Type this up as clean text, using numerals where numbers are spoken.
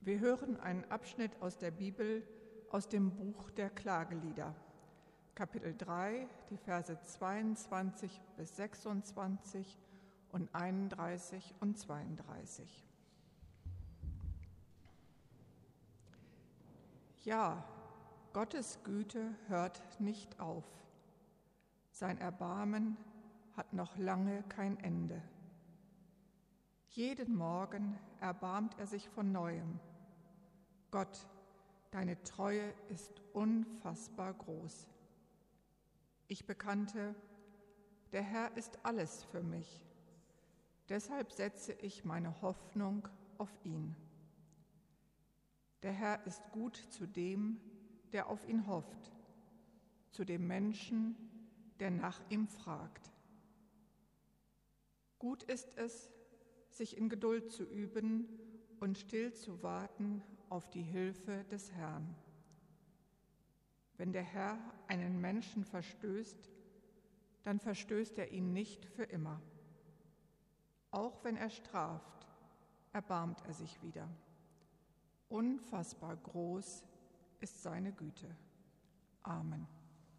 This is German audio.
Wir hören einen Abschnitt aus der Bibel, aus dem Buch der Klagelieder, Kapitel 3, die Verse 22 bis 26 und 31 und 32. Ja, Gottes Güte hört nicht auf. Sein Erbarmen hat noch lange kein Ende. Jeden Morgen erbarmt er sich von Neuem. Gott, deine Treue ist unfassbar groß. Ich bekannte, der Herr ist alles für mich. Deshalb setze ich meine Hoffnung auf ihn. Der Herr ist gut zu dem, der auf ihn hofft, zu dem Menschen, der nach ihm fragt. Gut ist es, sich in Geduld zu üben und still zu warten auf die Hilfe des Herrn. Wenn der Herr einen Menschen verstößt, dann verstößt er ihn nicht für immer. Auch wenn er straft, erbarmt er sich wieder. Unfassbar groß ist seine Güte. Amen.